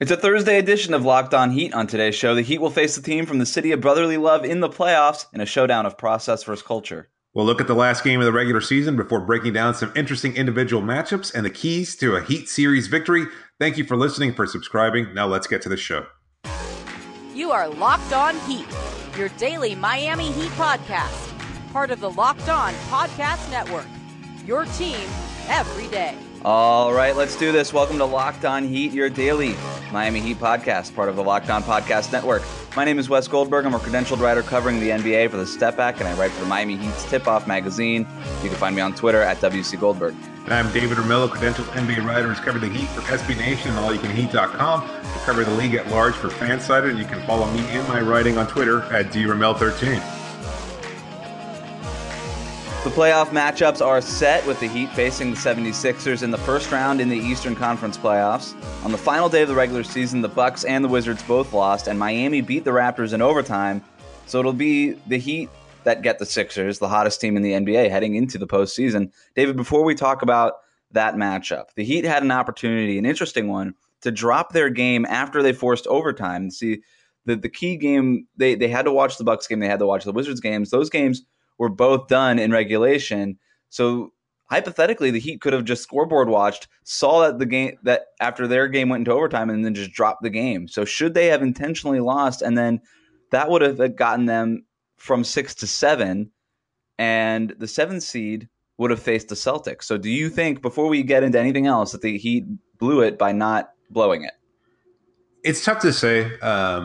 It's a Thursday edition of Locked On Heat. On today's show, the Heat will face the team from the city of brotherly love in the playoffs in a showdown of process versus culture. We'll look at the last game of the regular season before breaking down some interesting individual matchups and the keys to a Heat series victory. Thank you for listening, for subscribing. Now let's get to the show. You are Locked On Heat, your daily Miami Heat podcast, part of the Locked On Podcast Network, your team every day. All right, let's do this. Welcome to Locked On Heat, your daily Miami Heat podcast, part of the Locked On Podcast Network. My name is Wes Goldberg. I'm a credentialed writer covering the NBA for the Step Back, and I write for the Miami Heat's Tip-Off magazine. You can find me on Twitter at WC Goldberg. And I'm David Ramillo, credentialed NBA writer who's covered the Heat for SB Nation and allyoucanheat.com. I cover the league at large for Fansided, and you can follow me and my writing on Twitter at DRamel13. The playoff matchups are set with the Heat facing the 76ers in the first round in the Eastern Conference playoffs. On the final day of the regular season, the Bucks and the Wizards both lost, and Miami beat the Raptors in overtime. So it'll be the Heat that get the Sixers, the hottest team in the NBA, heading into the postseason. David, before we talk about that matchup, the Heat had an opportunity, an interesting one, to drop their game after they forced overtime. See, the key game, they had to watch the Bucks game, they had to watch the Wizards games. Those games were both done in regulation. So hypothetically, the Heat could have just scoreboard watched, saw that the game that after their game went into overtime, and then just dropped the game. So should they have intentionally lost, and then that would have gotten them from 6 to 7, and the 7th seed would have faced the Celtics. So do you think, before we get into anything else, that the Heat blew it by not blowing it? It's tough to say.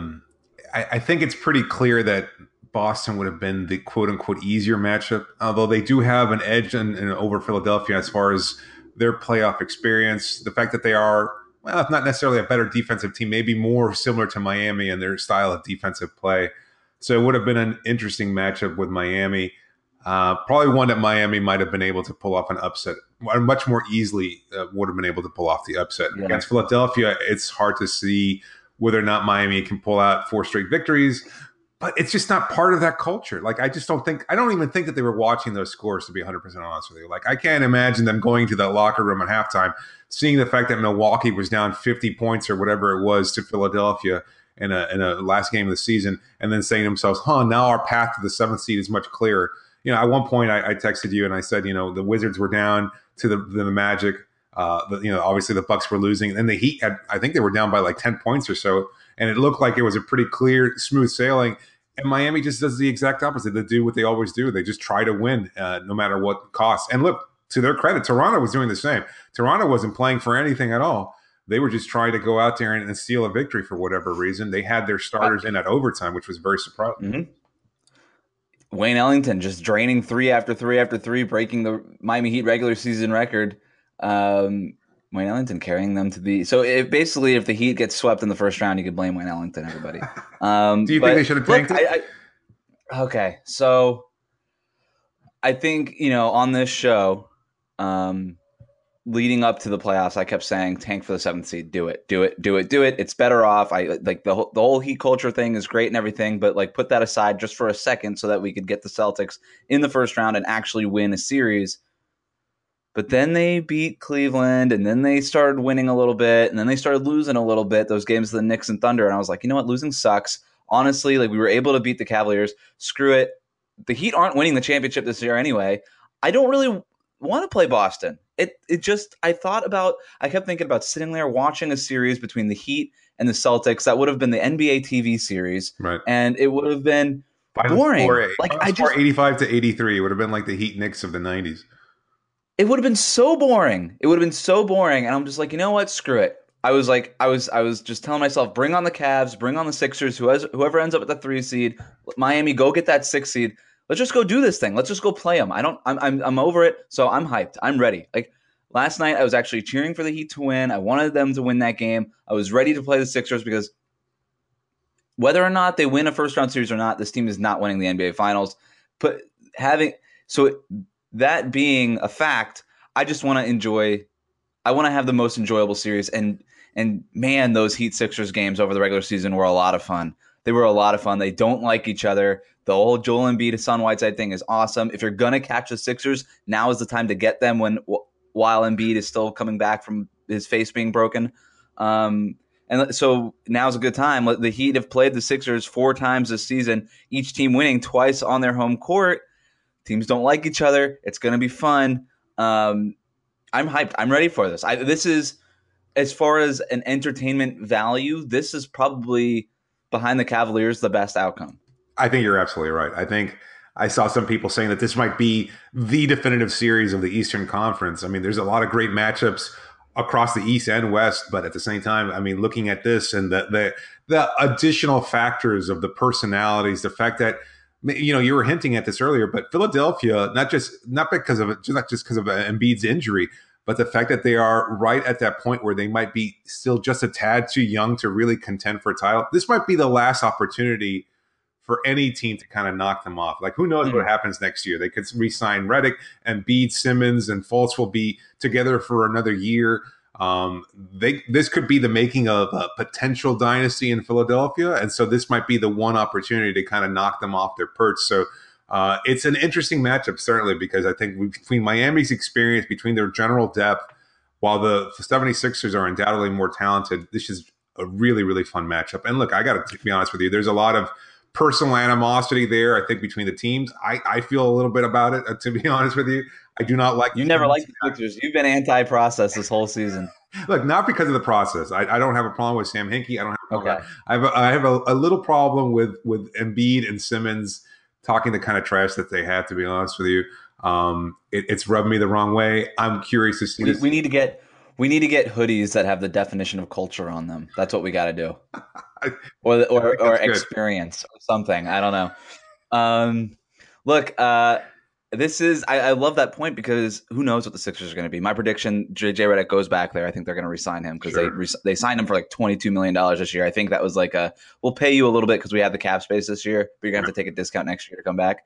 I think it's pretty clear that Boston would have been the quote-unquote easier matchup, although they do have an edge over Philadelphia as far as their playoff experience. The fact that they are, well, if not necessarily a better defensive team, maybe more similar to Miami in their style of defensive play. So it would have been an interesting matchup with Miami. Probably one that Miami might have been able to pull off an upset, much more easily would have been able to pull off the upset. Yeah. Against Philadelphia, it's hard to see whether or not Miami can pull out 4 straight victories. But it's just not part of that culture. Like, I don't even think that they were watching those scores, to be 100% honest with you. Like, I can't imagine them going to that locker room at halftime, seeing the fact that Milwaukee was down 50 points or whatever it was to Philadelphia in a last game of the season, and then saying to themselves, now our path to the 7th seed is much clearer. At one point I texted you and I said, the Wizards were down to the Magic. Obviously the Bucks were losing, and the Heat I think they were down by like 10 points or so. And it looked like it was a pretty clear, smooth sailing. And Miami just does the exact opposite. They do what they always do. They just try to win no matter what costs. And look, to their credit, Toronto was doing the same. Toronto wasn't playing for anything at all. They were just trying to go out there and steal a victory for whatever reason. They had their starters in at overtime, which was very surprising. Mm-hmm. Wayne Ellington just draining 3 after 3 after 3, breaking the Miami Heat regular season record. Wayne Ellington carrying them to the – so if the Heat gets swept in the first round, you could blame Wayne Ellington, everybody. Do you think they should have tanked it? Okay, so I think, on this show, leading up to the playoffs, I kept saying tank for the 7th seed. Do it. It's better off. I like the whole Heat culture thing is great and everything, but like put that aside just for a second so that we could get the Celtics in the first round and actually win a series. But then they beat Cleveland, and then they started winning a little bit, and then they started losing a little bit, those games of the Knicks and Thunder. And I was like, you know what? Losing sucks. Honestly, like, we were able to beat the Cavaliers. Screw it. The Heat aren't winning the championship this year anyway. I don't really want to play Boston. I kept thinking about sitting there watching a series between the Heat and the Celtics. That would have been the NBA TV series. Right. And it would have been boring. I just 85 to 83. It would have been like the Heat Knicks of the 90s. It would have been so boring. And I'm just like, you know what? Screw it. I was just telling myself, bring on the Cavs, bring on the Sixers, whoever ends up at the 3 seed. Miami, go get that 6 seed. Let's just go do this thing. Let's just go play them. I'm over it. So I'm hyped. I'm ready. Like, last night I was actually cheering for the Heat to win. I wanted them to win that game. I was ready to play the Sixers because whether or not they win a first round series or not, this team is not winning the NBA Finals. But that being a fact, I just want to have the most enjoyable series. And man, those Heat Sixers games over the regular season were a lot of fun. They were a lot of fun. They don't like each other. The whole Joel Embiid to Son Whiteside thing is awesome. If you're going to catch the Sixers, now is the time to get them while Embiid is still coming back from his face being broken. And so now's a good time. The Heat have played the Sixers 4 times this season, each team winning twice on their home court. Teams don't like each other. It's going to be fun. I'm hyped. I'm ready for this. This is, as far as an entertainment value, this is probably, behind the Cavaliers, the best outcome. I think you're absolutely right. I think I saw some people saying that this might be the definitive series of the Eastern Conference. I mean, there's a lot of great matchups across the East and West, but at the same time, I mean, looking at this and the additional factors of the personalities, the fact that, you know, you were hinting at this earlier, but Philadelphia, not because of Embiid's injury, but the fact that they are right at that point where they might be still just a tad too young to really contend for a title. This might be the last opportunity for any team to kind of knock them off. Like, who knows what happens next year? They could re-sign Redick, and Embiid, Simmons, and Fultz will be together for another year. This could be the making of a potential dynasty in Philadelphia, and so this might be the one opportunity to kind of knock them off their perch. So it's an interesting matchup, certainly, because I think between Miami's experience, between their general depth, while the 76ers are undoubtedly more talented, this is a really, really fun matchup. And look, I got to be honest with you, there's a lot of personal animosity there, I think, between the teams. I feel a little bit about it, to be honest with you. I do not like. You never liked the Sixers. You've been anti-process this whole season. Look, not because of the process. I don't have a problem with Sam Hinkie. I don't have a problem. Okay. I have a little problem with Embiid and Simmons talking the kind of trash that they have, to be honest with you. It's rubbed me the wrong way. I'm curious to see this. We need to get hoodies that have the definition of culture on them. That's what we got to do. or experience or something. I don't know. Look, this is I love that point, because who knows what the Sixers are going to be. My prediction: JJ Redick goes back there. I think they're going to re-sign him, because they signed him for like $22 million this year. I think that was like we'll pay you a little bit because we have the cap space this year, but you're going to have to take a discount next year to come back.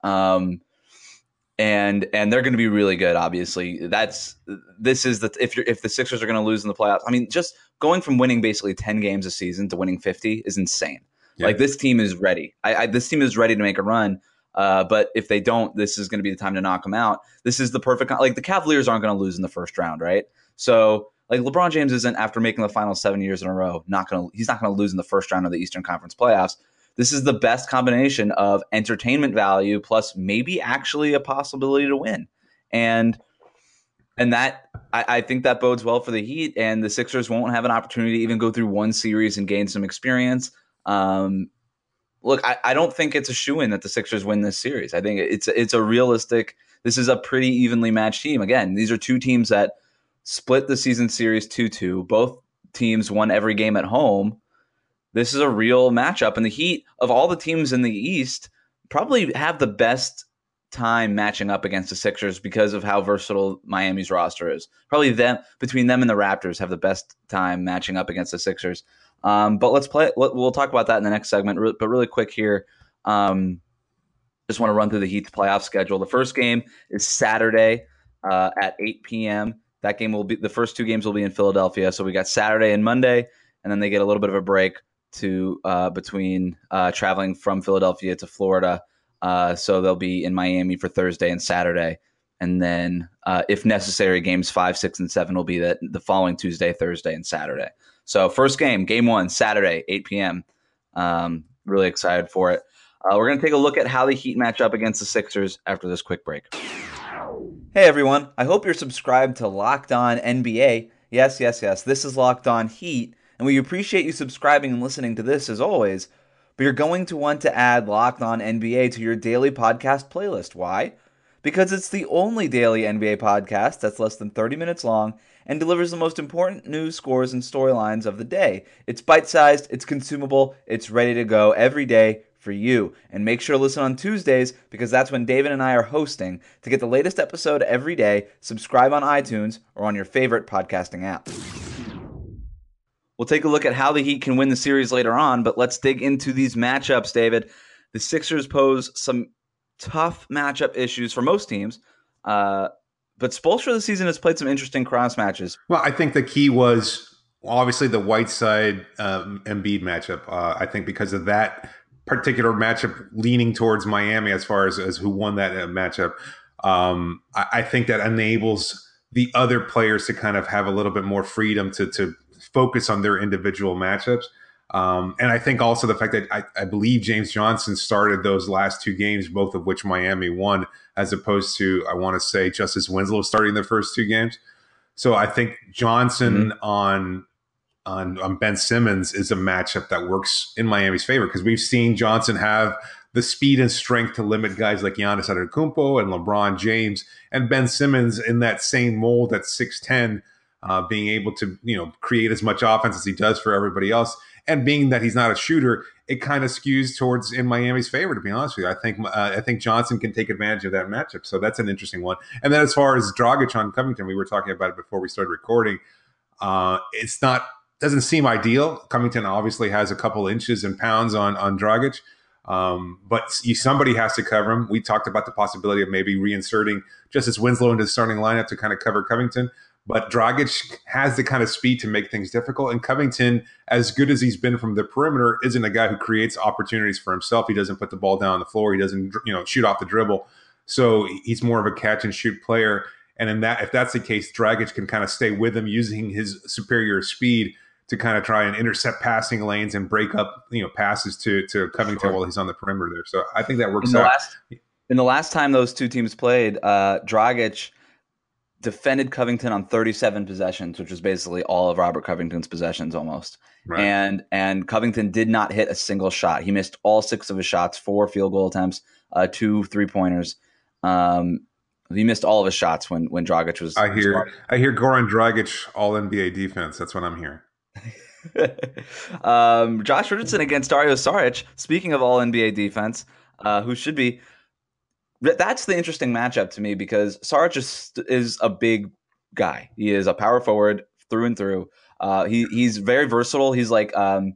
And they're going to be really good. Obviously, if the Sixers are going to lose in the playoffs, I mean, just going from winning basically 10 games a season to winning 50 is insane. Yeah. Like, this team is ready. This team is ready to make a run. But if they don't, this is going to be the time to knock them out. This is the perfect, like, the Cavaliers aren't going to lose in the first round, right? So, like, LeBron James isn't, after making the final 7 years in a row, he's not going to lose in the first round of the Eastern Conference playoffs. This is the best combination of entertainment value plus maybe actually a possibility to win. And that, I think that bodes well for the Heat, and the Sixers won't have an opportunity to even go through one series and gain some experience. Look, I don't think it's a shoo-in that the Sixers win this series. I think it's a realistic. This is a pretty evenly matched team. Again, these are two teams that split the season series 2-2. Both teams won every game at home. This is a real matchup, and the Heat, of all the teams in the East, probably have the best time matching up against the Sixers because of how versatile Miami's roster is. Probably between them and the Raptors have the best time matching up against the Sixers. But let's play. We'll talk about that in the next segment. But really quick here, just want to run through the Heat's playoff schedule. The first game is Saturday at 8 p.m. That game will be, the first two games will be in Philadelphia. So we got Saturday and Monday, and then they get a little bit of a break between traveling from Philadelphia to Florida. So they'll be in Miami for Thursday and Saturday. And then if necessary, games 5, 6, and 7 will be the following Tuesday, Thursday, and Saturday. So first game 1, Saturday, 8 p.m. Really excited for it. We're going to take a look at how the Heat match up against the Sixers after this quick break. Hey, everyone. I hope you're subscribed to Locked On NBA. Yes. This is Locked On Heat. And we appreciate you subscribing and listening to this as always. But you're going to want to add Locked On NBA to your daily podcast playlist. Why? Because it's the only daily NBA podcast that's less than 30 minutes long and delivers the most important news, scores, and storylines of the day. It's bite-sized, it's consumable, it's ready to go every day for you. And make sure to listen on Tuesdays, because that's when David and I are hosting. To get the latest episode every day, subscribe on iTunes or on your favorite podcasting app. We'll take a look at how the Heat can win the series later on, but let's dig into these matchups, David. The Sixers pose some tough matchup issues for most teams, but Spoelstra this season has played some interesting cross matches. Well, I think the key was obviously the Whiteside Embiid matchup. I think because of that particular matchup leaning towards Miami as far as who won that matchup, I think that enables the other players to kind of have a little bit more freedom to focus on their individual matchups. And I think also the fact that I believe James Johnson started those last 2 games, both of which Miami won, as opposed to, I want to say, Justice Winslow starting the first 2 games. So I think Johnson on Ben Simmons is a matchup that works in Miami's favor, because we've seen Johnson have the speed and strength to limit guys like Giannis Antetokounmpo and LeBron James, and Ben Simmons in that same mold at 6'10", being able to create as much offense as he does for everybody else. And being that he's not a shooter, it kind of skews towards in Miami's favor, to be honest with you. I think Johnson can take advantage of that matchup. So that's an interesting one. And then as far as Dragic on Covington, we were talking about it before we started recording. Doesn't seem ideal. Covington obviously has a couple inches and pounds on Dragic. But somebody has to cover him. We talked about the possibility of maybe reinserting Justice Winslow into the starting lineup to kind of cover Covington. But Dragic has the kind of speed to make things difficult. And Covington, as good as he's been from the perimeter, isn't a guy who creates opportunities for himself. He doesn't put the ball down on the floor. He doesn't, shoot off the dribble. So he's more of a catch and shoot player. And if that's the case, Dragic can kind of stay with him using his superior speed to kind of try and intercept passing lanes and break up, passes to Covington while he's on the perimeter there. So I think that works out. In the last time those 2 teams played, Dragic defended Covington on 37 possessions, which was basically all of Robert Covington's possessions almost. Right. And Covington did not hit a single shot. He missed all 6 of his shots, 4 field goal attempts, 2 3-pointers. He missed all of his shots when Dragic was. I hear Goran Dragic all NBA defense. That's what I'm hearing. Josh Richardson against Dario Saric. Speaking of all NBA defense, who should be. That's the interesting matchup to me, because Saric is a big guy. He is a power forward through and through. He's very versatile. He's like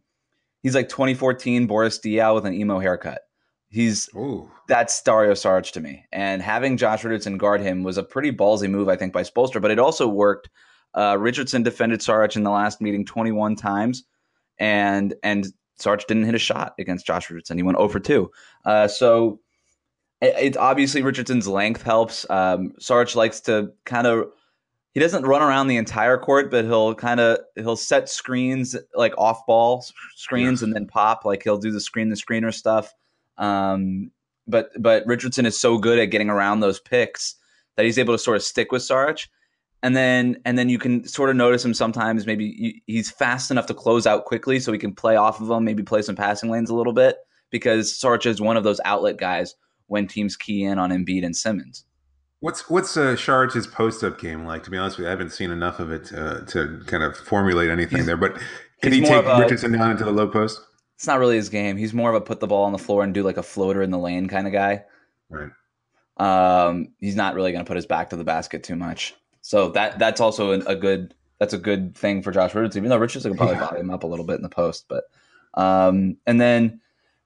2014 Boris Diaw with an emo haircut. That's Dario Saric to me. And having Josh Richardson guard him was a pretty ballsy move, I think, by Spoelstra, but it also worked. Richardson defended Saric in the last meeting 21 times, and Saric didn't hit a shot against Josh Richardson. He went 0 for 2. So it obviously Richardson's length helps. Saric likes to he doesn't run around the entire court, but he'll set screens, like off ball screens, and then pop. Like he'll do the screener stuff. But Richardson is so good at getting around those picks that he's able to sort of stick with Saric. And then you can sort of notice him sometimes. Maybe he's fast enough to close out quickly, so he can play off of him, maybe play some passing lanes a little bit, because Saric is one of those outlet guys when teams key in on Embiid and Simmons. What's Saric's post-up game like? To be honest with you, I haven't seen enough of it to kind of formulate anything there. But can he take Richardson down into the low post? It's not really his game. He's more of a put the ball on the floor and do like a floater in the lane kind of guy. Right. He's not really going to put his back to the basket too much. So that's also a good thing for Josh Richardson. Even though Richardson can probably body him up a little bit in the post, but and then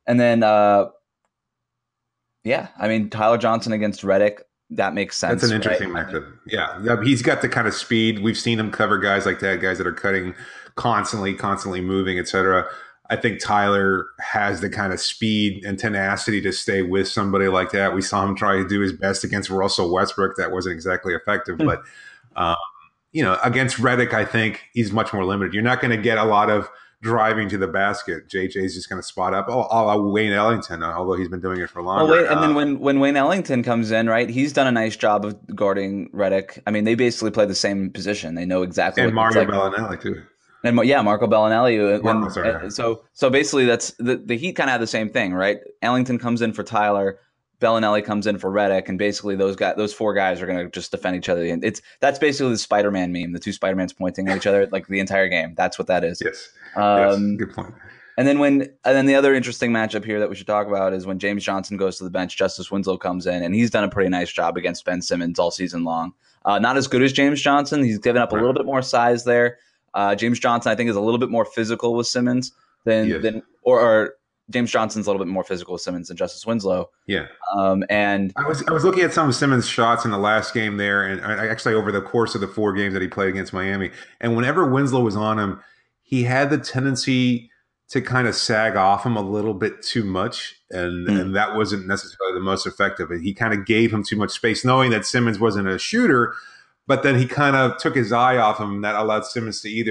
Tyler Johnson against Redick, that makes sense. That's an interesting method. Yeah, he's got the kind of speed. We've seen him cover guys like that, guys that are cutting constantly moving, etc. I think Tyler has the kind of speed and tenacity to stay with somebody like that. We saw him try to do his best against Russell Westbrook. That wasn't exactly effective, but against Redick, I think he's much more limited. You're not going to get a lot of driving to the basket. JJ's just going to spot up. Wayne Ellington, although he's been doing it for longer. And then when Wayne Ellington comes in, right, he's done a nice job of guarding Redick. I mean, they basically play the same position. They know exactly. And Mario Bellinelli too. And Marco Bellinelli. So basically, that's the Heat kind of have the same thing, right? Ellington comes in for Tyler, Bellinelli comes in for Redick, and basically those 4 guys are going to just defend each other. And that's basically the Spider-Man meme, the 2 Spider-Mans pointing at each other like the entire game. That's what that is. Yes. Good point. And then the other interesting matchup here that we should talk about is when James Johnson goes to the bench, Justice Winslow comes in, and he's done a pretty nice job against Ben Simmons all season long. Not as good as James Johnson. He's given up a little bit more size there. James Johnson, I think, is a little bit more physical with Simmons than James Johnson's a little bit more physical with Simmons than Justice Winslow. Yeah. And I was looking at some of Simmons' shots in the last game there, and actually over the course of the 4 games that he played against Miami. And whenever Winslow was on him, he had the tendency to kind of sag off him a little bit too much, and that wasn't necessarily the most effective. And he kind of gave him too much space, knowing that Simmons wasn't a shooter. But then he kind of took his eye off him, and that allowed Simmons to either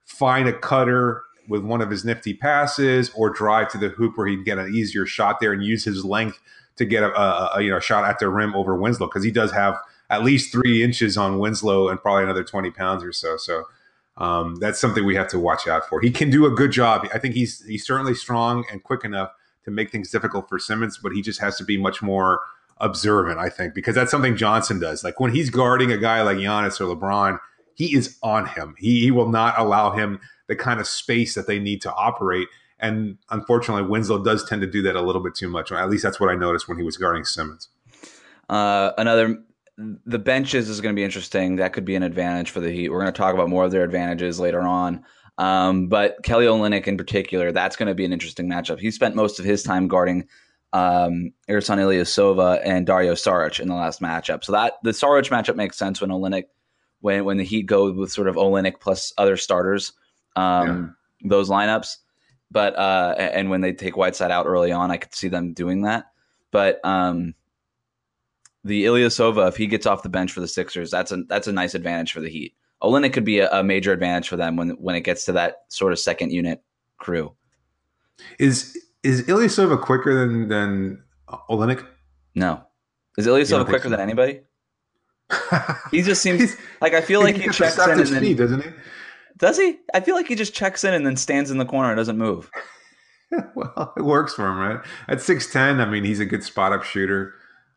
find a cutter with one of his nifty passes or drive to the hoop where he can get an easier shot there and use his length to get a shot at the rim over Winslow, because he does have at least 3 inches on Winslow and probably another 20 pounds or so. So that's something we have to watch out for. He can do a good job. I think he's certainly strong and quick enough to make things difficult for Simmons, but he just has to be much more observant, I think, because that's something Johnson does. Like when he's guarding a guy like Giannis or LeBron, he is on him. He will not allow him the kind of space that they need to operate. And unfortunately, Winslow does tend to do that a little bit too much. Or at least that's what I noticed when he was guarding Simmons. The benches is going to be interesting. That could be an advantage for the Heat. We're going to talk about more of their advantages later on. But Kelly Olynyk in particular, that's going to be an interesting matchup. He spent most of his time guarding Ersan Ilyasova and Dario Saric in the last matchup. So that the Saric matchup makes sense when Olynyk, when the Heat go with sort of Olynyk plus other starters, those lineups. But and when they take Whiteside out early on, I could see them doing that. But the Ilyasova, if he gets off the bench for the Sixers, that's a nice advantage for the Heat. Olynyk could be a major advantage for them when it gets to that sort of second unit crew. Is Ilyasova quicker than Olynyk? No. Is Ilyasova quicker than anybody? He just seems like, I feel like he checks in and then, doesn't he? Does he? I feel like he just checks in and then stands in the corner and doesn't move. Well, it works for him, right? At 6'10", I mean, he's a good spot-up shooter.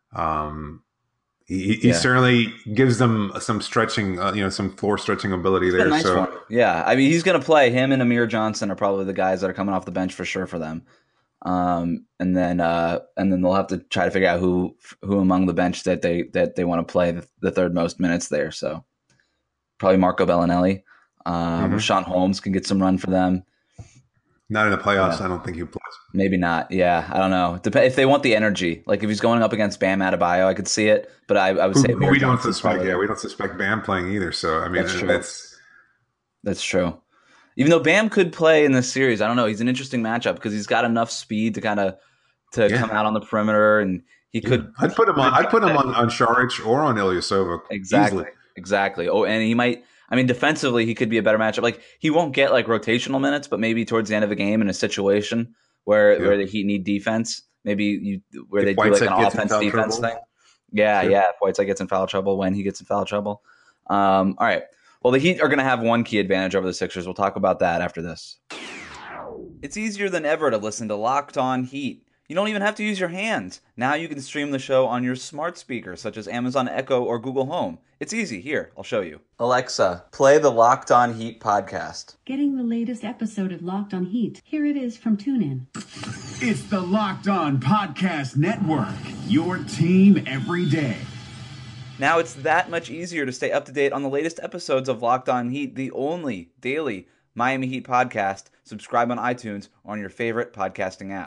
He certainly gives them some stretching, some floor stretching ability there. Nice so one. Yeah, I mean, he's going to play. Him and Amir Johnson are probably the guys that are coming off the bench for sure for them. And then they'll have to try to figure out who among the bench that they want to play the third most minutes there. So probably Marco Bellinelli. Rashawn Holmes can get some run for them. Not in the playoffs. I don't think he plays. Maybe not. Yeah, I don't know. If they want the energy, like if he's going up against Bam Adebayo, I could see it. But I would say we don't suspect. Yeah, we don't suspect Bam playing either. So I mean, that's true. Even though Bam could play in this series, I don't know. He's an interesting matchup because he's got enough speed to come out on the perimeter, and he could. I'd put him on Saric or on Ilyasova. Exactly. Oh, and he might. I mean, defensively, he could be a better matchup. Like he won't get like rotational minutes, but maybe towards the end of a game in a situation where the Heat need defense, maybe where they do like an offense-defense thing. Yeah. If Whiteside gets in foul trouble, when he gets in foul trouble. All right. Well, the Heat are going to have one key advantage over the Sixers. We'll talk about that after this. It's easier than ever to listen to Locked On Heat. You don't even have to use your hands. Now you can stream the show on your smart speaker, such as Amazon Echo or Google Home. It's easy. Here, I'll show you. Alexa, play the Locked On Heat podcast. Getting the latest episode of Locked On Heat. Here it is from TuneIn. It's the Locked On Podcast Network, your team every day. Now it's that much easier to stay up to date on the latest episodes of Locked On Heat, the only daily Miami Heat podcast. Subscribe on iTunes or on your favorite podcasting app.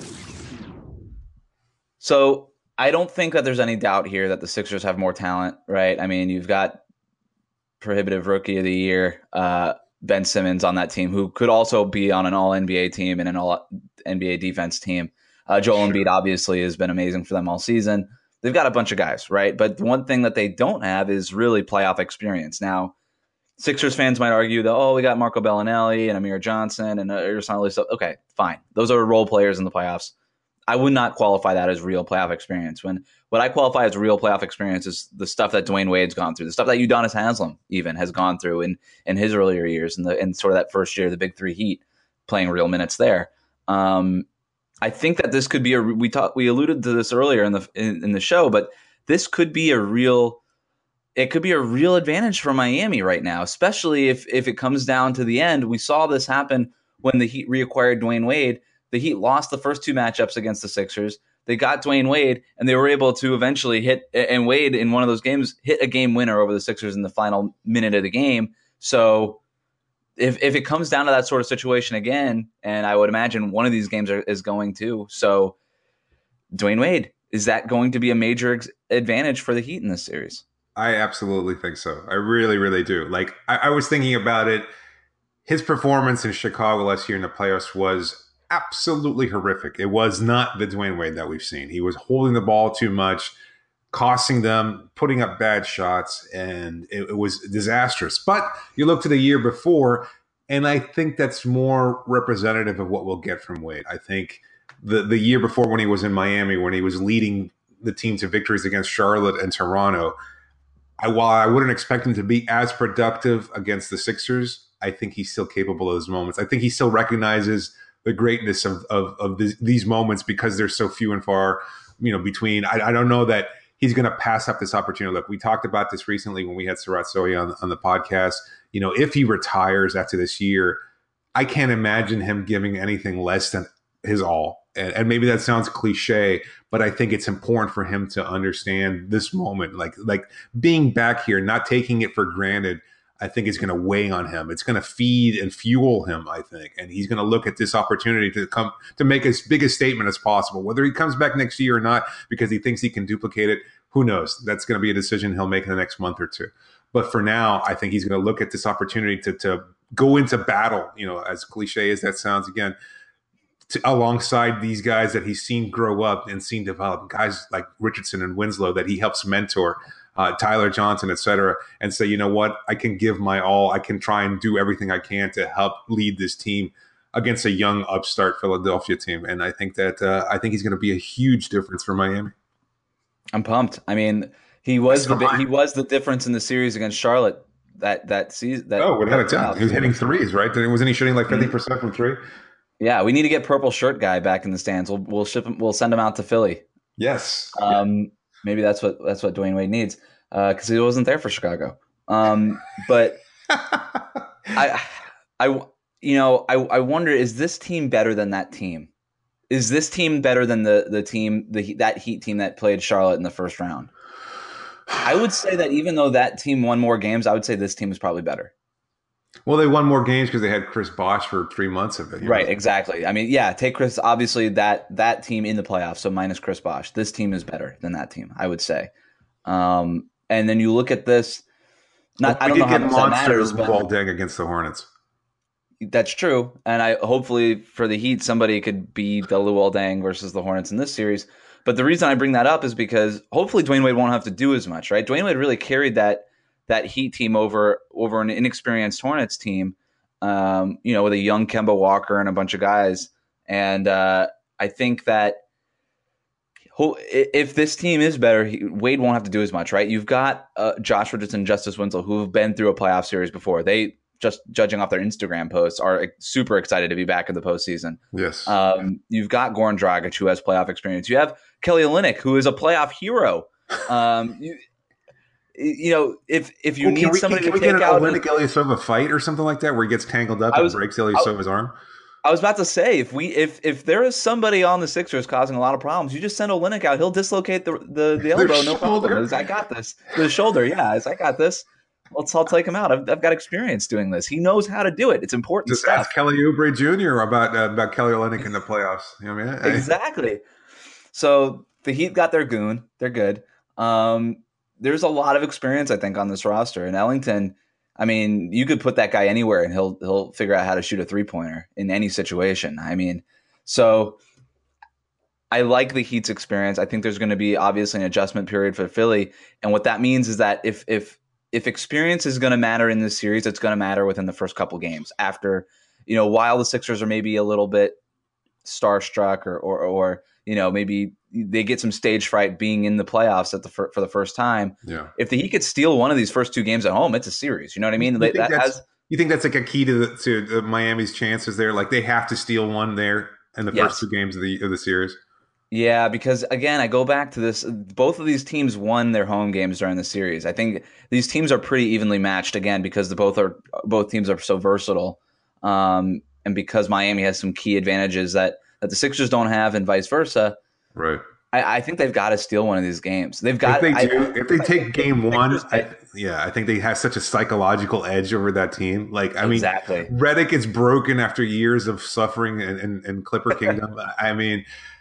So I don't think that there's any doubt here that the Sixers have more talent, right? I mean, you've got prohibitive rookie of the year, Ben Simmons on that team, who could also be on an all-NBA team and an all-NBA defense team. Joel Embiid obviously has been amazing for them all season. They've got a bunch of guys, right? But the one thing that they don't have is really playoff experience. Now, Sixers fans might argue that, we got Marco Bellinelli and Amir Johnson and Ersan Ilyasova. Okay, fine. Those are role players in the playoffs. I would not qualify that as real playoff experience. What I qualify as real playoff experience is the stuff that Dwayne Wade's gone through, the stuff that Udonis Haslem even has gone through in his earlier years, in sort of that first year, the Big Three Heat, playing real minutes there. I think that this could be we alluded to this earlier in the show, but this could be a real advantage for Miami right now, especially if it comes down to the end. We saw this happen when the Heat reacquired Dwayne Wade. The Heat lost the first two matchups against the Sixers. They got Dwayne Wade, and they were able to eventually and Wade in one of those games hit a game winner over the Sixers in the final minute of the game. So if it comes down to that sort of situation again, and I would imagine one of these games is going to, so Dwayne Wade, is that going to be a major advantage for the Heat in this series? I absolutely think so. I really, really do. Like I was thinking about it. His performance in Chicago last year in the playoffs was absolutely horrific. It was not the Dwayne Wade that we've seen. He was holding the ball too much, costing them, putting up bad shots, and it was disastrous. But you look to the year before, And I think that's more representative of what we'll get from Wade. I think the year before, when he was in Miami, when he was leading the team to victories against Charlotte and Toronto, while I wouldn't expect him to be as productive against the Sixers, I think he's still capable of those moments. I think he still recognizes the greatness of these moments because they're so few and far, between. I don't know that he's going to pass up this opportunity. Look, we talked about this recently when we had Sarat Sohi on the podcast. If he retires after this year, I can't imagine him giving anything less than his all. And maybe that sounds cliche, but I think it's important for him to understand this moment, like being back here, not taking it for granted. I think is going to weigh on him. It's going to feed and fuel him, I think. And he's going to look at this opportunity to make as big a statement as possible. Whether he comes back next year or not because he thinks he can duplicate it, who knows? That's going to be a decision he'll make in the next month or two. But for now, I think he's going to look at this opportunity to go into battle, as cliche as that sounds again, alongside these guys that he's seen grow up and seen develop, guys like Richardson and Winslow that he helps mentor, Tyler Johnson, et cetera, and say, you know what, I can give my all. I can try and do everything I can to help lead this team against a young upstart Philadelphia team. And I think that he's going to be a huge difference for Miami. I'm pumped. I mean, he was the difference in the series against Charlotte that season. Without a doubt, he was hitting threes, right? Wasn't he shooting like 50% from three? Yeah, we need to get Purple Shirt Guy back in the stands. We'll ship him. We'll send him out to Philly. Yes. Maybe that's what Dwayne Wade needs because he wasn't there for Chicago. But I wonder, is this team better than that team? Is this team better than the team that Heat team that played Charlotte in the first round? I would say that even though that team won more games, I would say this team is probably better. Well, they won more games because they had Chris Bosh for 3 months of it. Right, exactly. I mean, yeah, take Chris, obviously that team in the playoffs, so minus Chris Bosh. This team is better than that team, I would say. And then you look at this. I don't know how much that matters. Ball Deng against the Hornets. That's true. And hopefully for the Heat, somebody could be the Luol Deng versus the Hornets in this series. But the reason I bring that up is because hopefully Dwayne Wade won't have to do as much, right? Dwayne Wade really carried that Heat team over an inexperienced Hornets team, with a young Kemba Walker and a bunch of guys. And I think that if this team is better, Wade won't have to do as much, right? You've got Josh Richardson and Justice Winslow, who have been through a playoff series before. They, just judging off their Instagram posts, are super excited to be back in the postseason. Yes. You've got Goran Dragic, who has playoff experience. You have Kelly Olynyk, who is a playoff hero. If you need somebody to take out Olynyk Ilyasova fight or something like that, where he gets tangled up and breaks Ilyasova's arm. I was about to say, if there is somebody on the Sixers causing a lot of problems, you just send Olynyk out. He'll dislocate the elbow, no problem. I got this. The shoulder, yeah. I got this. I'll take him out. I've got experience doing this. He knows how to do it. It's important just stuff. Ask Kelly Oubre Jr. about Kelly Olynyk in the playoffs. You know what I mean? Exactly. So the Heat got their goon. They're good. There's a lot of experience, I think, on this roster. And Ellington, I mean, you could put that guy anywhere and he'll figure out how to shoot a three-pointer in any situation. I mean, so I like the Heat's experience. I think there's going to be obviously an adjustment period for Philly. And what that means is that if experience is going to matter in this series, it's going to matter within the first couple games. After, while the Sixers are maybe a little bit starstruck or maybe they get some stage fright being in the playoffs for the first time. Yeah. If the Heat could steal one of these first two games at home, it's a series. You know what I mean? You think that's like a key to Miami's chances there? Like they have to steal one there in the first two games of the series? Yeah, because again, I go back to this. Both of these teams won their home games during the series. I think these teams are pretty evenly matched again because both teams are so versatile, and because Miami has some key advantages that the Sixers don't have, and vice versa. Right. I think they've got to steal one of these games. They've got. If they take game one, I think they have such a psychological edge over that team. Exactly. Redick is broken after years of suffering in Clipper Kingdom. I mean.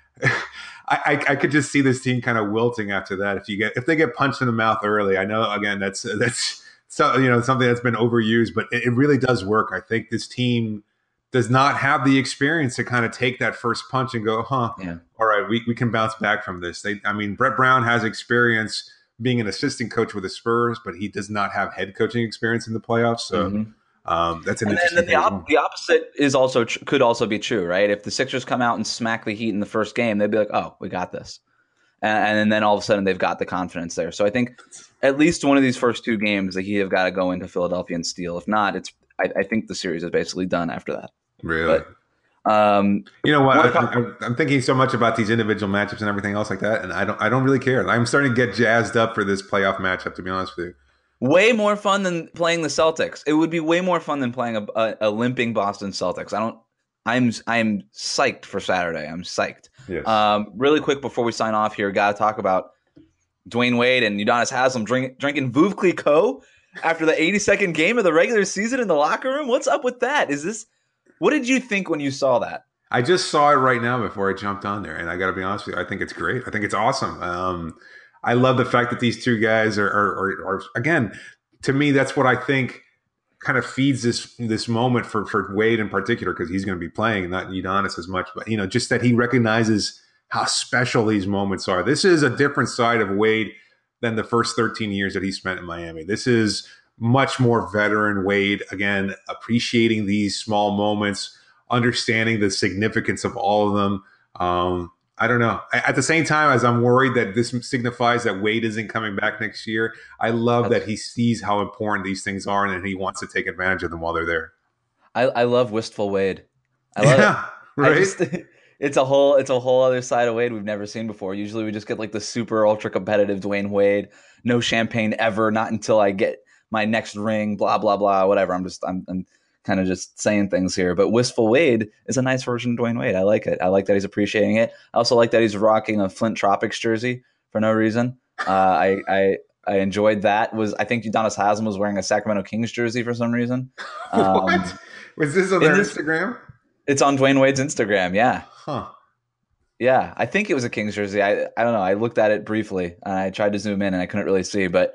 I could just see this team kind of wilting after that. If they get punched in the mouth early, I know again that's something that's been overused, but it really does work. I think this team does not have the experience to kind of take that first punch and go, all right, we can bounce back from this. Brett Brown has experience being an assistant coach with the Spurs, but he does not have head coaching experience in the playoffs. So That's an And interesting then thing as well. the opposite is also could also be true, right? If the Sixers come out and smack the Heat in the first game, they'd be like, "Oh, we got this," and then all of a sudden they've got the confidence there. So I think at least one of these first two games, the Heat have got to go into Philadelphia and steal. If not, I think the series is basically done after that. Really? But, you know what? I'm thinking so much about these individual matchups and everything else like that, and I don't really care. I'm starting to get jazzed up for this playoff matchup, to be honest with you. way more fun than playing the Celtics. It would be way more fun than playing a limping Boston Celtics. I'm psyched for Saturday. I'm psyched. Yes. Really quick before we sign off here, got to talk about Dwayne Wade and Udonis Haslem drinking Veuve Clicquot after the 82nd game of the regular season in the locker room. What's up with that? What did you think when you saw that? I just saw it right now before I jumped on there, and I got to be honest with you, I think it's great. I think it's awesome. I love the fact that these two guys are again, to me, that's what I think kind of feeds this moment for Wade in particular, because he's going to be playing, not Udonis as much, but just that he recognizes how special these moments are. This is a different side of Wade than the first 13 years that he spent in Miami. This is much more veteran Wade, again, appreciating these small moments, understanding the significance of all of them. I don't know. At the same time, as I'm worried that this signifies that Wade isn't coming back next year, I love that he sees how important these things are and he wants to take advantage of them while they're there. I love wistful Wade. I love it. Right? It's a whole other side of Wade we've never seen before. Usually we just get like the super ultra competitive Dwayne Wade, no champagne ever, not until I get my next ring, blah blah blah, whatever. I'm kind of just saying things here, but wistful Wade is a nice version of Dwayne Wade. I like it. I like that he's appreciating it. I also like that he's rocking a Flint Tropics jersey for no reason. I enjoyed that. I think Udonis Haslem was wearing a Sacramento Kings jersey for some reason. What? Was this on their Instagram? It's on Dwayne Wade's Instagram. Yeah. Huh. Yeah. I think it was a Kings jersey. I don't know. I looked at it briefly. I tried to zoom in and I couldn't really see, but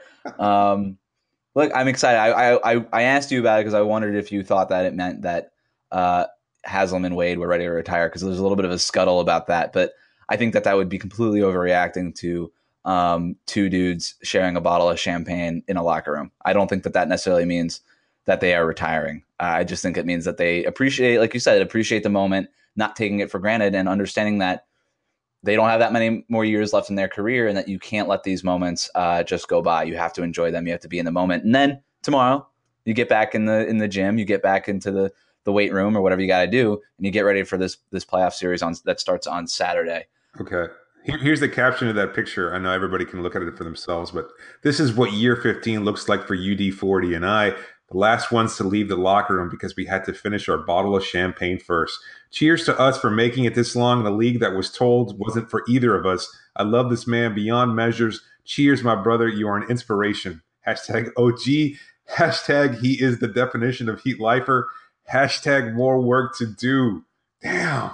look, I'm excited. I asked you about it because I wondered if you thought that it meant that Haslem and Wade were ready to retire, because there's a little bit of a scuttle about that. But I think that would be completely overreacting to two dudes sharing a bottle of champagne in a locker room. I don't think that necessarily means that they are retiring. I just think it means that they appreciate, like you said, appreciate the moment, not taking it for granted, and understanding that they don't have that many more years left in their career, and that you can't let these moments just go by. You have to enjoy them. You have to be in the moment. And then tomorrow you get back in the gym, you get back into the weight room or whatever you got to do, and you get ready for this playoff series that starts on Saturday. Okay. Here's the caption of that picture. I know everybody can look at it for themselves, but this is what year 15 looks like for UD40 and I, the last ones to leave the locker room because we had to finish our bottle of champagne first. Cheers to us for making it this long in a league that was told wasn't for either of us. I love this man beyond measures. Cheers, my brother. You are an inspiration. Hashtag OG. Hashtag he is the definition of Heat lifer. Hashtag more work to do. Damn.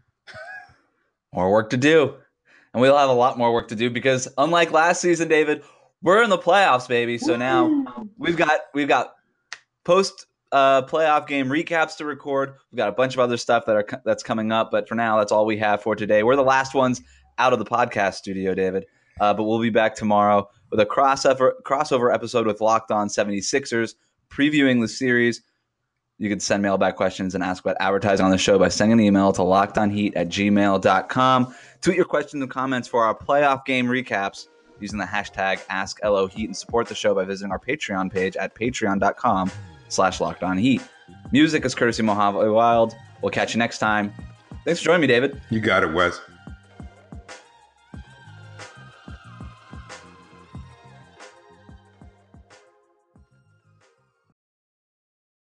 More work to do. And we'll have a lot more work to do because unlike last season, David, we're in the playoffs, baby. So now we've got post playoff game recaps to record. We've got a bunch of other stuff that's coming up, but for now, that's all we have for today. We're the last ones out of the podcast studio, David, but we'll be back tomorrow with a crossover episode with Locked On 76ers, previewing the series. You can send mailbag questions and ask about advertising on the show by sending an email to lockedonheat@gmail.com. Tweet your questions and comments for our playoff game recaps using the hashtag AskLOHeat, and support the show by visiting our Patreon page at patreon.com/lockedonheat. Music is courtesy Mojave Wild. We'll catch you next time. Thanks for joining me, David. You got it, Wes.